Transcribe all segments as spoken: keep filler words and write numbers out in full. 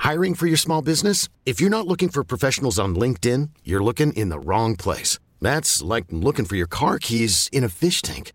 Hiring for your small business? If you're not looking for professionals on LinkedIn, you're looking in the wrong place. That's like looking for your car keys in a fish tank.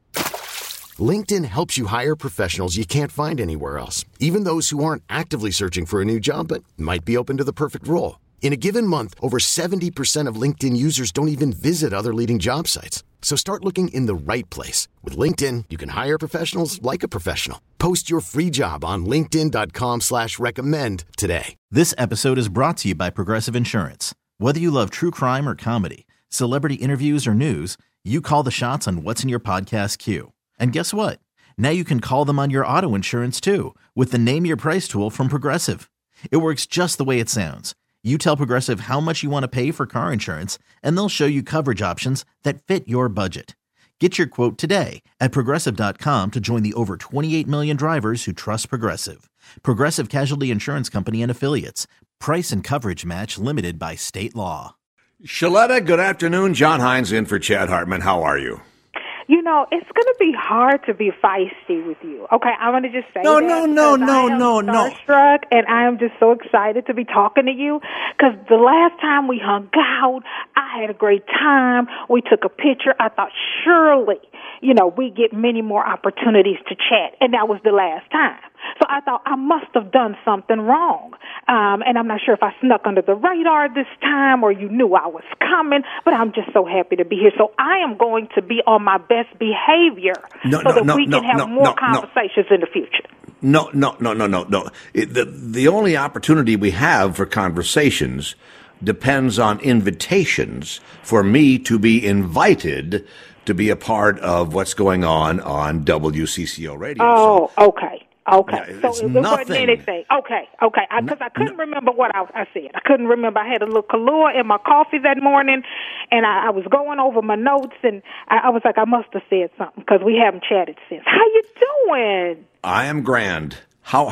LinkedIn helps you hire professionals you can't find anywhere else, even those who aren't actively searching for a new job but might be open to the perfect role. In a given month, over seventy percent of LinkedIn users don't even visit other leading job sites. So start looking in the right place. With LinkedIn, you can hire professionals like a professional. Post your free job on linkedin dot com slash recommend today. This episode is brought to you by Progressive Insurance. Whether you love true crime or comedy, celebrity interviews or news, you call the shots on what's in your podcast queue. And guess what? Now you can call them on your auto insurance too with the Name Your Price tool from Progressive. It works just the way it sounds. You tell Progressive how much you want to pay for car insurance, and they'll show you coverage options that fit your budget. Get your quote today at progressive dot com to join the over twenty-eight million drivers who trust Progressive. Progressive Casualty Insurance Company and Affiliates. Price and coverage match limited by state law. Shaletta, good afternoon. John Hines in for Chad Hartman. How are you? You know, it's going to be hard to be feisty with you. Okay, I want to just say no, that. No, no, no, no, no, no. Starstruck, and I am just so excited to be talking to you because the last time we hung out, I had a great time. We took a picture. I thought surely, you know, we get many more opportunities to chat, and that was the last time. So I thought I must have done something wrong. Um, and I'm not sure if I snuck under the radar this time or you knew I was coming, but I'm just so happy to be here. So I am going to be on my best behavior no, so no, that no, we no, can have no, more no, conversations no. in the future. No, no, no, no, no, no. It, the, the only opportunity we have for conversations depends on invitations for me to be invited to be a part of what's going on on W C C O radio. Oh, so, okay. Okay, yeah, so it's it nothing. wasn't anything. Okay, okay, because I, I couldn't no, remember what I, I said. I couldn't remember. I had a little Kahlua in my coffee that morning, and I, I was going over my notes, and I, I was like, I must have said something because we haven't chatted since. How you doing? I am grand. How?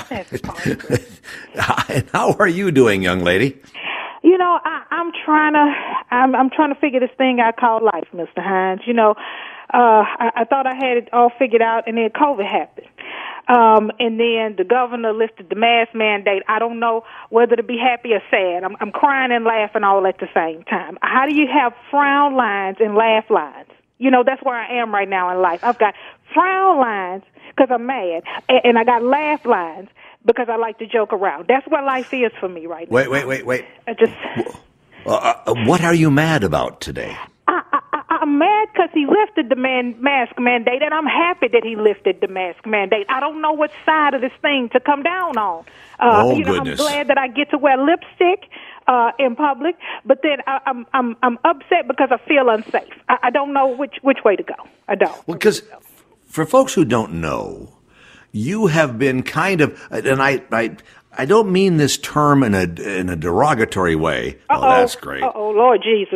How are you doing, young lady? You know, I, I'm trying to. I'm, I'm trying to figure this thing I call life, Mister Hines. You know, uh, I, I thought I had it all figured out, and then COVID happened. Um, and then the governor lifted the mask mandate. I don't know whether to be happy or sad. I'm, I'm crying and laughing all at the same time. How do you have frown lines and laugh lines? You know, that's where I am right now in life. I've got frown lines because I'm mad, and, and I got laugh lines because I like to joke around. That's what life is for me right now. Wait, wait, wait, wait. I just. Uh, uh, what are you mad about today? I, I, I'm mad because he lifted the man, mask mandate, and I'm happy that he lifted the mask mandate. I don't know what side of this thing to come down on. Uh, oh, you know, goodness. I'm glad that I get to wear lipstick uh, in public, but then I, I'm I'm I'm upset because I feel unsafe. I, I don't know which which way to go. I don't. Well, because for folks who don't know, you have been kind of, and I I. I don't mean this term in a in a derogatory way. Oh, Uh-oh. That's great. Oh, Lord Jesus.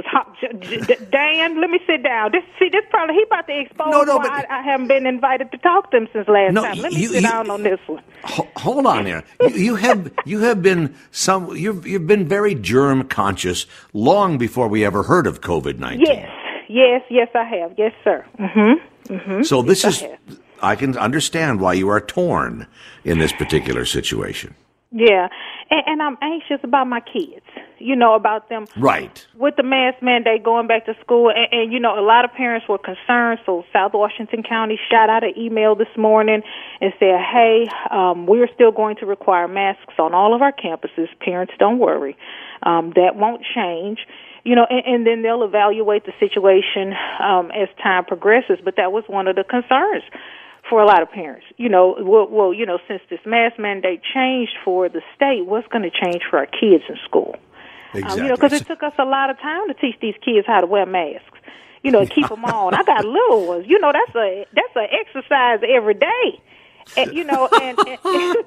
Dan, let me sit down. This, see, this probably, he about to expose no, no, why but, I, I haven't been invited to talk to him since last no, time. Let me you, sit you, down on this one. Hold on there. you, you have you have been some you've you've been very germ conscious long before we ever heard of COVID nineteen. Yes, yes, yes, I have. Yes, sir. Mm-hmm. Mm-hmm. So this yes, is I, I can understand why you are torn in this particular situation. Yeah, and, and I'm anxious about my kids, you know, about them. Right. With the mask mandate going back to school, and, and, you know, a lot of parents were concerned, so South Washington County shot out an email this morning and said, hey, um, we're still going to require masks on all of our campuses. Parents, don't worry. Um, that won't change. You know, and, and then they'll evaluate the situation um, as time progresses, but that was one of the concerns for a lot of parents. You know, well, well, you know, since this mask mandate changed for the state, what's going to change for our kids in school? Exactly. Um, you know, because it took us a lot of time to teach these kids how to wear masks. You know, keep them on. I got little ones. You know, that's a that's an exercise every day. And, you know, and, and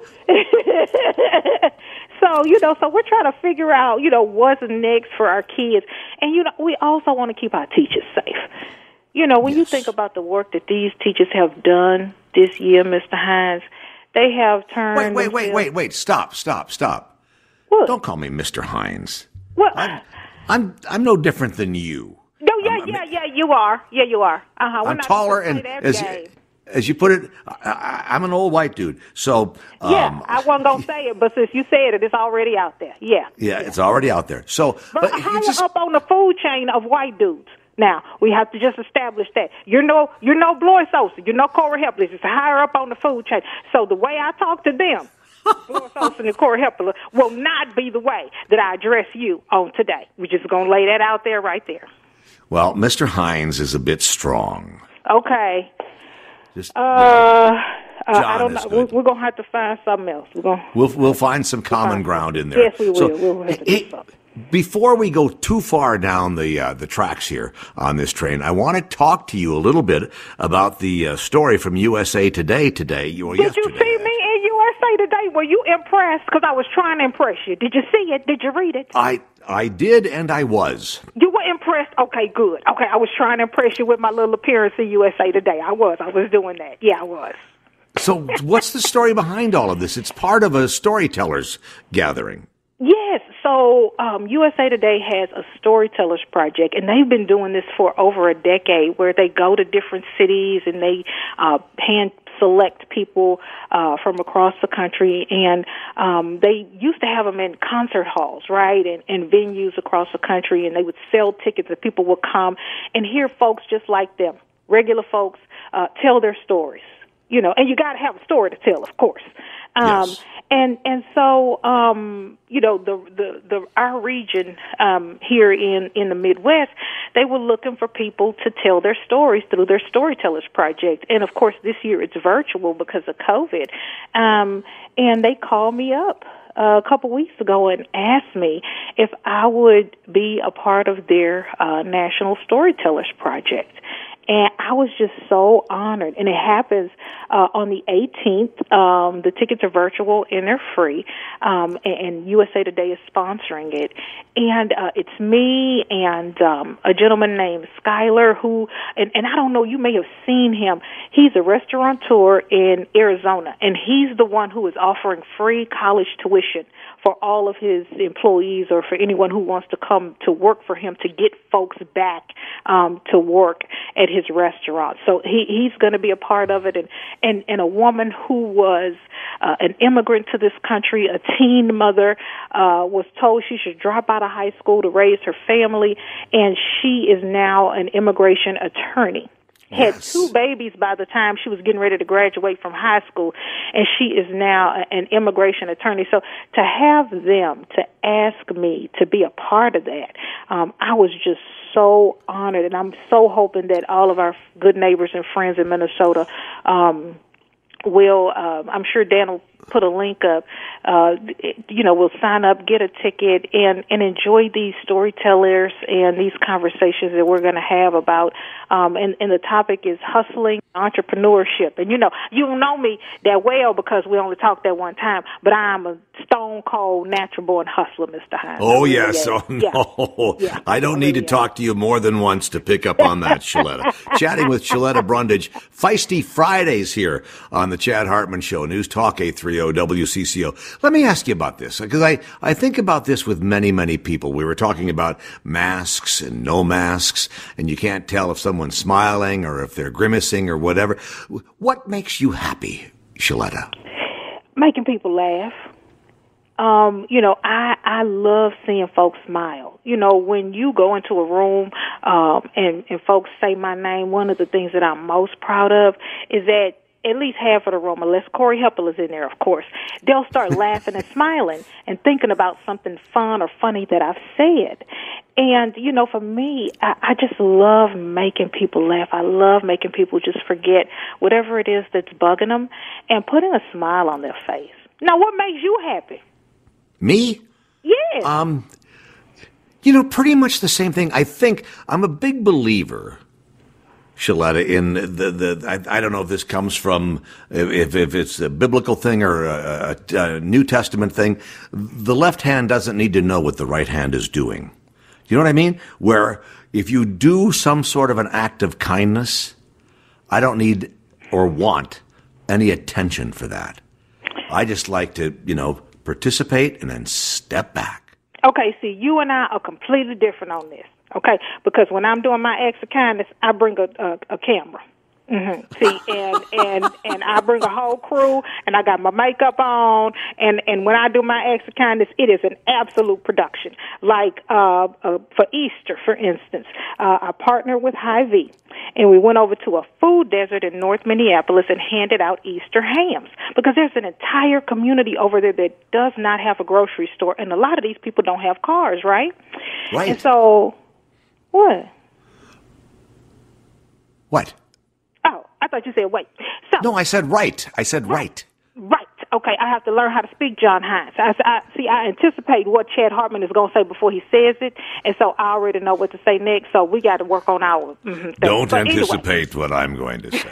so you know, so we're trying to figure out, you know, what's next for our kids, and you know, we also want to keep our teachers safe. You know, when yes. you think about the work that these teachers have done this year, Mister Hines, they have turned. Wait, wait, wait, wait, wait! Stop, stop, stop! What? Don't call me Mister Hines. What? I'm, I'm, I'm no different than you. No, yeah, I'm, yeah, yeah. You are. Yeah, you are. Uh huh. I'm taller and as as you put it, I, I'm an old white dude. So um, yeah, I wasn't gonna say it, but since you said it, it's already out there. Yeah, yeah, it's already out there. So, but, but higher just, up on the food chain of white dudes. Now we have to just establish that you're no you're no Blois Sosa, you're no Corey Hepler. It's higher up on the food chain. So the way I talk to them, Blois Sosa and Corey Hepler, will not be the way that I address you on today. We're just gonna lay that out there, right there. Well, Mister Hines is a bit strong. Okay. Just, uh, uh, I don't know. We're, we're gonna have to find something else. We're gonna we'll we'll find some common ground in there. Yes, we will. So, we'll have to do something. Before we go too far down the uh, the tracks here on this train, I want to talk to you a little bit about the uh, story from U S A Today today. Or Did yesterday. you see me in U S A Today? Were you impressed? Because I was trying to impress you. Did you see it? Did you read it? I I did, and I was. You were impressed? Okay, good. Okay, I was trying to impress you with my little appearance in U S A Today. I was. I was doing that. Yeah, I was. So what's the story behind all of this? It's part of a storytellers gathering. Yes. So um, U S A Today has a storytellers project, and they've been doing this for over a decade, where they go to different cities and they uh, hand select people uh, from across the country, and um, they used to have them in concert halls, right, and, and venues across the country, and they would sell tickets, and people would come and hear folks just like them, regular folks, uh, tell their stories, you know, and you got to have a story to tell, of course. Um, yes. And and so um, you know the the, the our region um, here in, in the Midwest, they were looking for people to tell their stories through their Storytellers Project, and of course this year it's virtual because of COVID. Um, and they called me up uh, a couple weeks ago and asked me if I would be a part of their uh, National Storytellers Project. And I was just so honored. And it happens uh, on the eighteenth. Um, the tickets are virtual and they're free. Um, and, and U S A Today is sponsoring it. And uh, it's me and um, a gentleman named Skyler who, and, and I don't know, you may have seen him. He's a restaurateur in Arizona. And he's the one who is offering free college tuition for all of his employees or for anyone who wants to come to work for him to get folks back um, to work at his restaurant. So he, he's going to be a part of it. And, and, and a woman who was uh, an immigrant to this country, a teen mother, uh, was told she should drop out of high school to raise her family, and she is now an immigration attorney. Had Yes. two babies by the time she was getting ready to graduate from high school, and she is now an immigration attorney. So to have them to ask me to be a part of that, um, I was just so honored, and I'm so hoping that all of our good neighbors and friends in Minnesota um, will, uh, I'm sure Dan will put a link up, uh, you know, we'll sign up, get a ticket, and, and enjoy these storytellers and these conversations that we're going to have about, um, and, and the topic is hustling, entrepreneurship. And, you know, you don't know me that well because we only talked that one time, but I'm a stone cold, natural born hustler, Mister Hines. Oh, really yes. am. Oh, no. Yeah. Yeah. I don't I need really to talk to you more than once to pick up on that, Shaletta. Chatting with Shaletta Brundage. Feisty Fridays here on the Chad Hartman Show, News Talk eight thirty W C C O. Let me ask you about this, because I, I think about this with many, many people. We were talking about masks and no masks, and you can't tell if someone's smiling or if they're grimacing or whatever. What makes you happy, Shaletta? Making people laugh. Um, you know, I, I love seeing folks smile. You know, when you go into a room um, and, and folks say my name, one of the things that I'm most proud of is that at least half of the room, unless Corey Hepler is in there, of course, they'll start laughing and smiling and thinking about something fun or funny that I've said. And, you know, for me, I, I just love making people laugh. I love making people just forget whatever it is that's bugging them and putting a smile on their face. Now, what makes you happy? Me? Yes. Um, you know, pretty much the same thing. I think I'm a big believer, Shaletta, in the, the I, I don't know if this comes from, if, if it's a biblical thing or a, a, a New Testament thing. The left hand doesn't need to know what the right hand is doing. You know what I mean? Where if you do some sort of an act of kindness, I don't need or want any attention for that. I just like to, you know, participate and then step back. Okay, see, you and I are completely different on this, okay? Because when I'm doing my acts of kindness, I bring a, a, a camera, Mm-hmm. See, and, and, and I bring a whole crew, and I got my makeup on, and, and when I do my acts of kindness, it is an absolute production. Like uh, uh, for Easter, for instance, uh, I partnered with Hy-Vee, and we went over to a food desert in North Minneapolis and handed out Easter hams, because there's an entire community over there that does not have a grocery store, and a lot of these people don't have cars, right? Right. And so, what? What? Oh, I thought you said wait. So, No, I said right. I said right. Right. Okay, I have to learn how to speak John Hines. I, I, see, I anticipate what Chad Hartman is going to say before he says it, and so I already know what to say next, so we got to work on our mm-hmm, thing. Don't but anticipate anyway. what I'm going to say.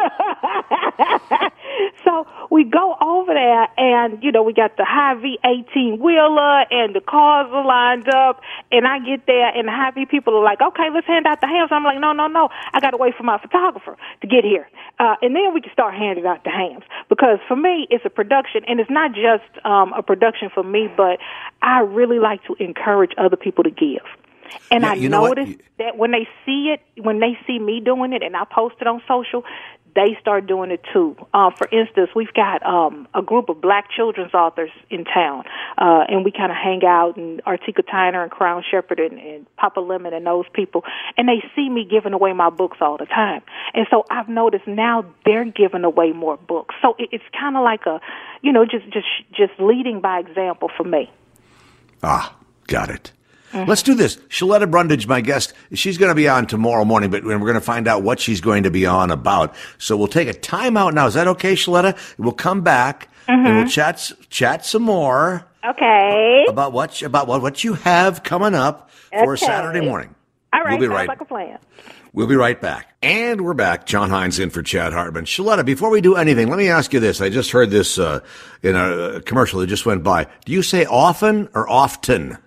So we go over there, and, you know, we got the Hy-Vee eighteen-wheeler, and the cars are lined up, and I get there, and the Hy-Vee people are like, okay, let's hand out the hams. I'm like, no, no, no, I got to wait for my photographer to get here. Uh, and then we can start handing out the hams, because for me, it's a production, and it's not just um, a production for me, but I really like to encourage other people to give. And Yeah, I you know what? noticed that when they see it, when they see me doing it, and I post it on social, they start doing it too. Uh, for instance, we've got um, a group of black children's authors in town, uh, and we kind of hang out, and Artika Tyner and Crown Shepherd and, and Papa Lemon and those people, and they see me giving away my books all the time. And so I've noticed now they're giving away more books. So it, it's kind of like a, you know, just, just, just leading by example for me. Ah, got it. Mm-hmm. Let's do this. Shaletta Brundage, my guest, she's going to be on tomorrow morning, but we're going to find out what she's going to be on about. So we'll take a time out now. Is that okay, Shaletta? We'll come back mm-hmm. and we'll chat chat some more. Okay. About what about what, what you have coming up for okay. Saturday morning. All right. We'll be sounds right. like a plan. We'll be right back. And we're back. John Hines in for Chad Hartman. Shaletta, before we do anything, let me ask you this. I just heard this uh, in a commercial that just went by. Do you say often or often?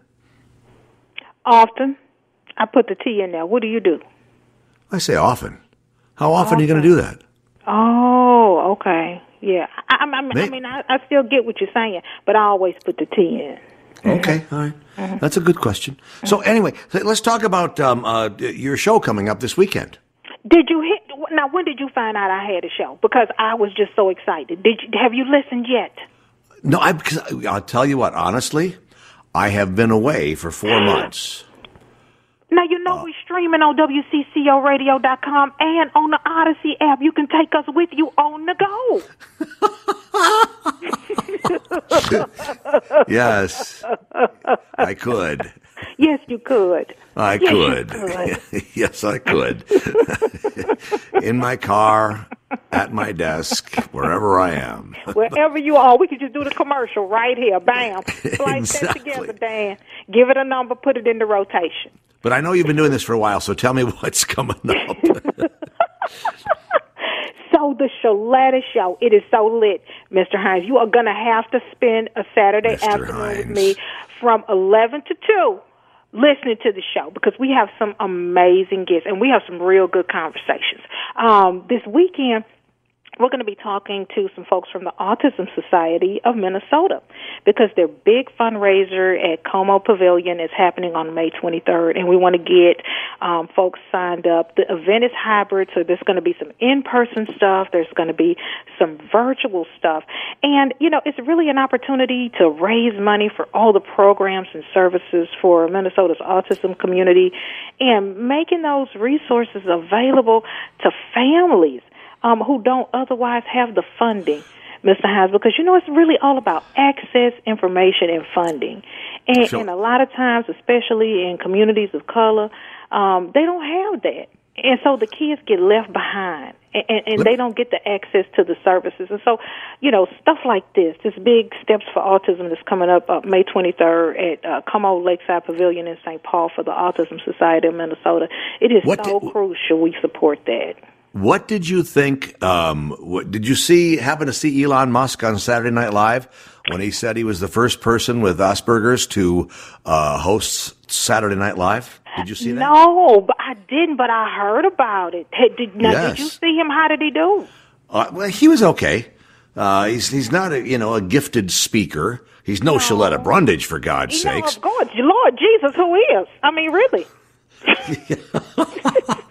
Often. I put the T in there. What do you do? I say often. How often often. are you going to do that? Oh, okay. Yeah. I, I, I, I mean, I, I still get what you're saying, but I always put the T in. Okay, all right. Mm-hmm. That's a good question. So anyway, let's talk about um, uh, your show coming up this weekend. Did you hit? Now, when did you find out I had a show? Because I was just so excited. Did you, have you listened yet? No, I, because I'll tell you what, honestly, I have been away for four months. Now, you know uh, we're streaming on W C C O radio dot com and on the Odyssey app. You can take us with you on the go. Yes, I could. Yes, you could. I yes, could. could. Yes, I could. In my car, at my desk, wherever I am. Wherever you are, we could just do the commercial right here. Bam. Splice Exactly. that together, Dan. Give it a number, put it into rotation. But I know you've been doing this for a while, so tell me what's coming up. So the Shaletta Show, it is so lit, Mister Hines. You are going to have to spend a Saturday Mister afternoon Hines. with me from eleven to two listening to the show, because we have some amazing guests and we have some real good conversations. Um, this weekend, we're going to be talking to some folks from the Autism Society of Minnesota, because their big fundraiser at Como Pavilion is happening on May twenty-third, and we want to get um, folks signed up. The event is hybrid, so there's going to be some in-person stuff. There's going to be some virtual stuff. And, you know, it's really an opportunity to raise money for all the programs and services for Minnesota's autism community and making those resources available to families Um, who don't otherwise have the funding, Mister Hines, because, you know, it's really all about access, information, and funding. And, sure. and a lot of times, especially in communities of color, um, they don't have that. And so the kids get left behind, and, and, and they don't get the access to the services. And so, you know, stuff like this, this big Steps for Autism that's coming up uh, May twenty-third at uh, Como Lakeside Pavilion in Saint Paul for the Autism Society of Minnesota, it is What so did- crucial we support that. What did you think? Um, what, did you see? Happen to see Elon Musk on Saturday Night Live when he said he was the first person with Asperger's to uh, host Saturday Night Live? Did you see that? No, but I didn't. But I heard about it. Hey, did, now, Yes. did you see him? How did he do? Uh, well, he was okay. Uh, he's he's not a you know a gifted speaker. He's no, no. Shaletta Brundage, for God's You sakes. know, of course, Lord Jesus, who is? I mean, really.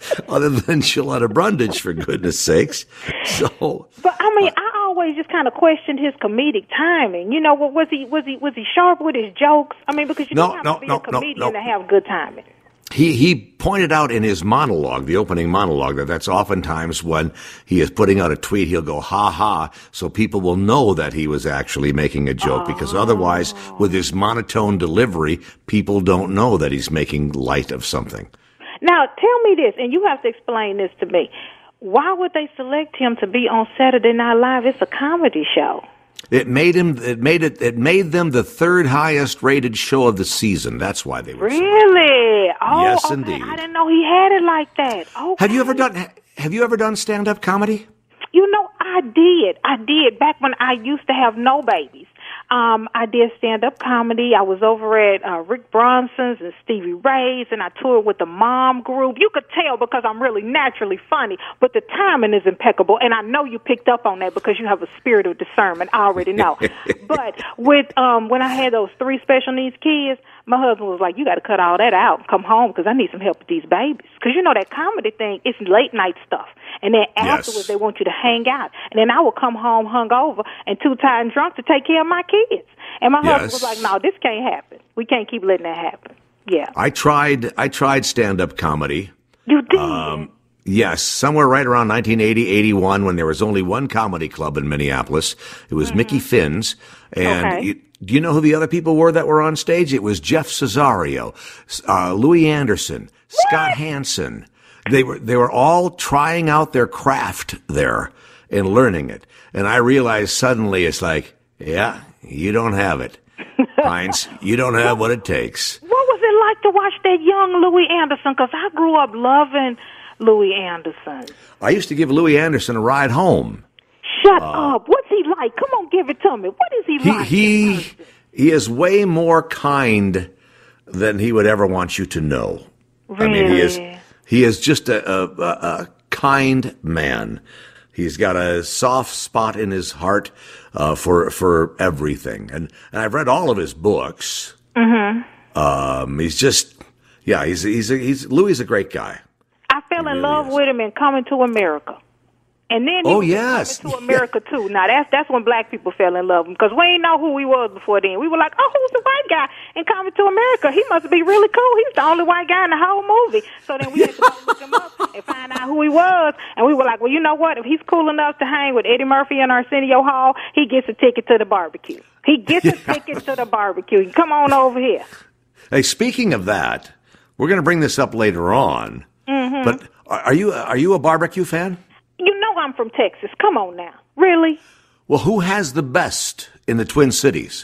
other than Shaletta Brundage, for goodness sakes. So, but I mean, I always just kind of questioned his comedic timing. You know, was he was he was he sharp with his jokes? I mean, because you no, don't have no, to be no, a comedian no, no. to have good timing. He he pointed out in his monologue, the opening monologue, that that's oftentimes when he is putting out a tweet, he'll go, ha ha, so people will know that he was actually making a joke, oh. because otherwise, with his monotone delivery, people don't know that he's making light of something. Now, tell me this, and you have to explain this to me. Why would they select him to be on Saturday Night Live? It's a comedy show. It made him. It made it. It made them the third highest rated show of the season. That's why they were. Really? Oh, yes, okay. indeed. I didn't know he had it like that. Okay. Have you ever done? Have you ever done stand-up comedy? You know, I did. I did back when I used to have no babies. Um, I did stand-up comedy. I was over at uh, Rick Bronson's and Stevie Ray's, and I toured with the Mom Group. You could tell because I'm really naturally funny, but the timing is impeccable, and I know you picked up on that because you have a spirit of discernment. I already know. But with um, when I had those three special needs kids, my husband was like, you got to cut all that out and come home because I need some help with these babies. Because, you know, that comedy thing, it's late-night stuff. And then afterwards, yes. they want you to hang out. And then I would come home hungover and too tired and drunk to take care of my kids. And my yes. husband was like, no, this can't happen. We can't keep letting that happen. Yeah. I tried I tried stand-up comedy. You did? Um, yes, somewhere right around nineteen eighty, eighty-one, when there was only one comedy club in Minneapolis. It was mm-hmm. Mickey Finn's. And okay. you, do you know who the other people were that were on stage? It was Jeff Cesario, uh, Louis Anderson, what? Scott Hansen. They were they were all trying out their craft there and learning it. And I realized suddenly it's like, yeah, you don't have it. Heinz, you don't have what it takes. What was it like to watch that young Louis Anderson? Because I grew up loving Louis Anderson. I used to give Louis Anderson a ride home. Shut uh, up. What's he like? Come on, give it to me. What is he, he like? He he is way more kind than he would ever want you to know. Really? I mean, he is he is just a, a, a kind man. He's got a soft spot in his heart uh, for for everything, and, and I've read all of his books. Mm-hmm. Um, he's just, yeah, he's he's a, he's Louis is a great guy. I fell he in really love is. with him in Coming to America. And then he oh, was yes. coming to America, too. Now, that's that's when black people fell in love with him, because we didn't know who he was before then. We were like, oh, who's the white guy in Coming to America? He must be really cool. He's the only white guy in the whole movie. So then we had to go look him up and find out who he was. And we were like, well, you know what? If he's cool enough to hang with Eddie Murphy and Arsenio Hall, he gets a ticket to the barbecue. He gets a ticket to the barbecue. Come on over here. Hey, speaking of that, we're going to bring this up later on. Mm-hmm. But are you are you a barbecue fan? You know I'm from Texas. Come on now. Really? Well, who has the best in the Twin Cities?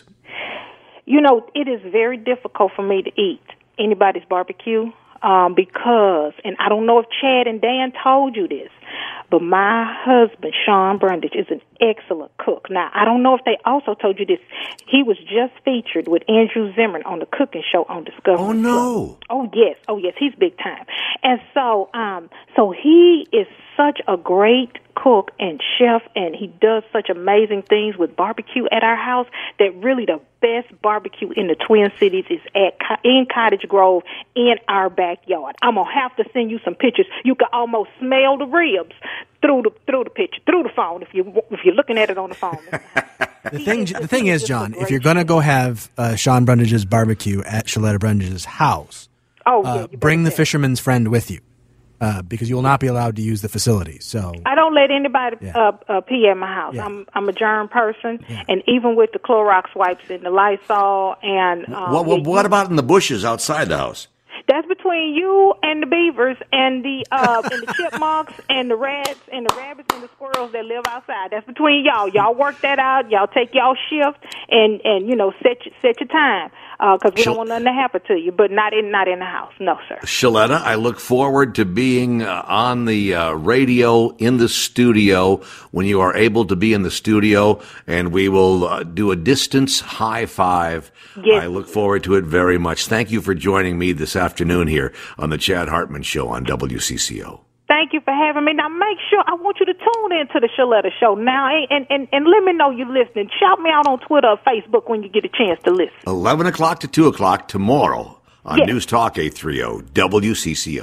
You know, it is very difficult for me to eat anybody's barbecue um, because, and I don't know if Chad and Dan told you this, but my husband, Sean Brundage, is an excellent cook. Now, I don't know if they also told you this. He was just featured with Andrew Zimmern on the cooking show on Discovery. Oh, no. Oh, yes. Oh, yes. He's big time. And so, um, so he is such a great cook and chef, and he does such amazing things with barbecue at our house that really the best barbecue in the Twin Cities is at in Cottage Grove in our backyard. I'm going to have to send you some pictures. You can almost smell the ribs through the through the picture, through the phone if you if you're looking at it on the phone. The thing, the thing is, John, if you're going to go have uh, Sean Brundage's barbecue at Shaletta Brundage's house, oh, yeah, uh, bring the fisherman's friend with you. Uh, because you will not be allowed to use the facility. So I don't let anybody yeah. uh, uh, pee at my house. Yeah. I'm I'm a germ person, yeah. and even with the Clorox wipes and the Lysol and um, what what, what about in the bushes outside the house? That's between you and the beavers and the uh, and the chipmunks and the rats and the rabbits and the squirrels that live outside. That's between y'all. Y'all work that out. Y'all take y'all shift and and you know set your, set your time because uh, we Shal- don't want nothing to happen to you. But not in not in the house. No, sir. Shaletta, I look forward to being uh, on the uh, radio in the studio when you are able to be in the studio, and we will uh, do a distance high five. Yes. I look forward to it very much. Thank you for joining me this afternoon here on the Chad Hartman Show on W C C O. Thank you for having me. Now, make sure, I want you to tune in to the Shaletta Show now, and, and, and let me know you're listening. Shout me out on Twitter or Facebook when you get a chance to listen. eleven o'clock to two o'clock tomorrow on yes. News Talk eight thirty W C C O.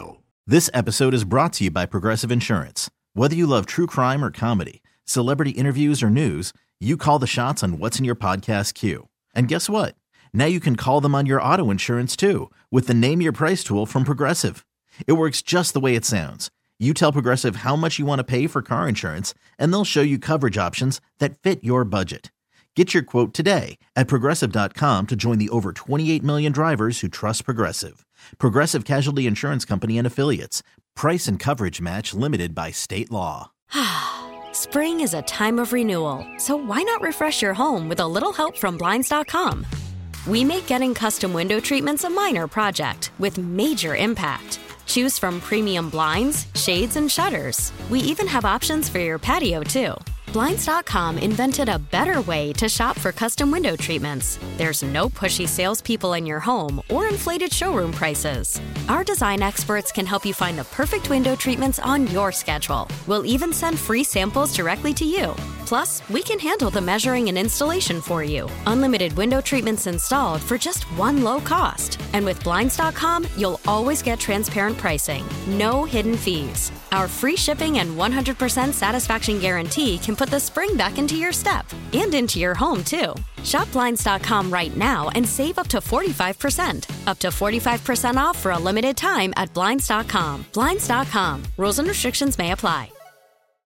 This episode is brought to you by Progressive Insurance. Whether you love true crime or comedy, celebrity interviews or news, you call the shots on what's in your podcast queue. And guess what? Now you can call them on your auto insurance too with the Name Your Price tool from Progressive. It works just the way it sounds. You tell Progressive how much you want to pay for car insurance, and they'll show you coverage options that fit your budget. Get your quote today at Progressive dot com to join the over twenty-eight million drivers who trust Progressive. Progressive Casualty Insurance Company and Affiliates. Price and coverage match limited by state law. Spring is a time of renewal, so why not refresh your home with a little help from Blinds dot com? We make getting custom window treatments a minor project with major impact. Choose from premium blinds, shades, and shutters. We even have options for your patio, too. Blinds dot com invented a better way to shop for custom window treatments. There's no pushy salespeople in your home or inflated showroom prices. Our design experts can help you find the perfect window treatments on your schedule. We'll even send free samples directly to you. Plus, we can handle the measuring and installation for you. Unlimited window treatments installed for just one low cost. And with Blinds dot com, you'll always get transparent pricing. No hidden fees. Our free shipping and one hundred percent satisfaction guarantee can put the spring back into your step and into your home, too. Shop Blinds dot com right now and save up to forty-five percent. Up to forty-five percent off for a limited time at Blinds dot com. Blinds dot com. Rules and restrictions may apply.